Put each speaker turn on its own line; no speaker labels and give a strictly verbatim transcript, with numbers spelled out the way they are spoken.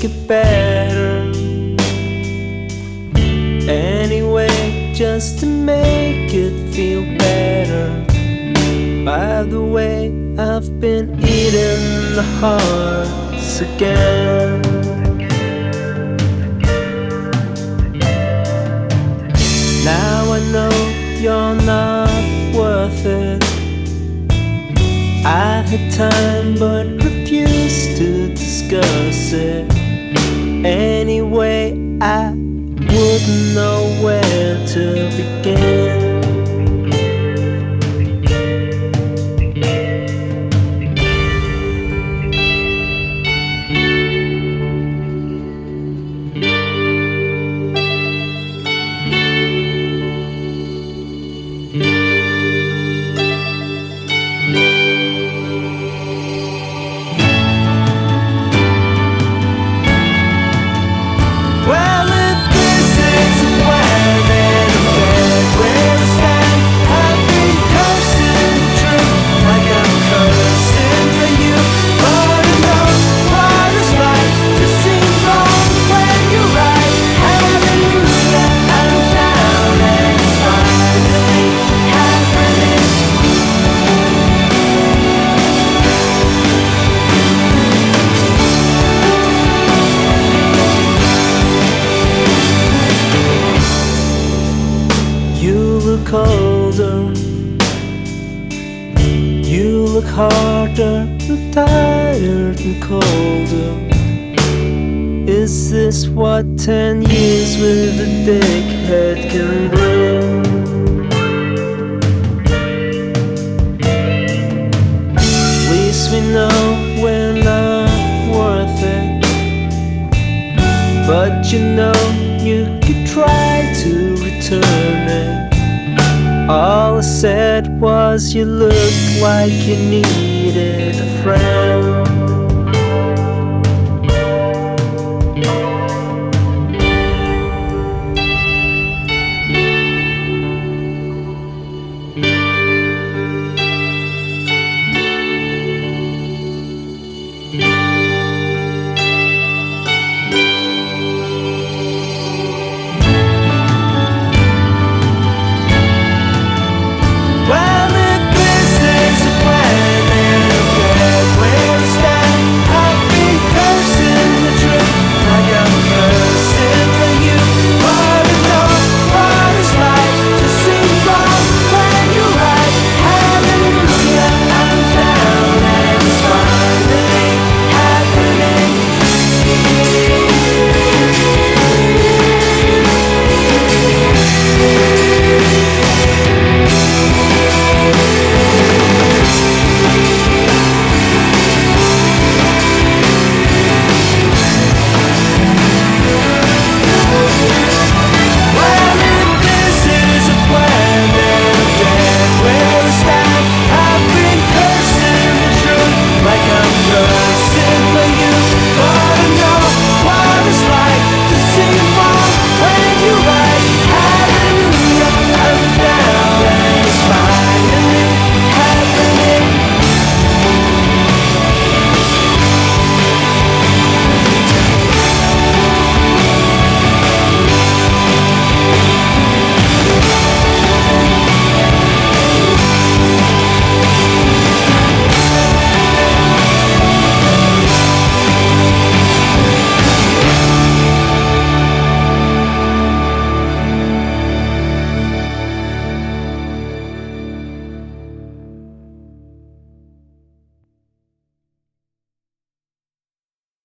make it better. Anyway, just to make it feel better. By the way, I've been eating the hearts again. Now I know you're not worth it. I had time but refused to discuss it. Anyway, I wouldn't know where to begin. Colder, you look harder and tired and colder. Is this what ten years with a dickhead can bring? At least we know we're not worth it. But you know you could try to return it. All I said was you looked like you needed a friend.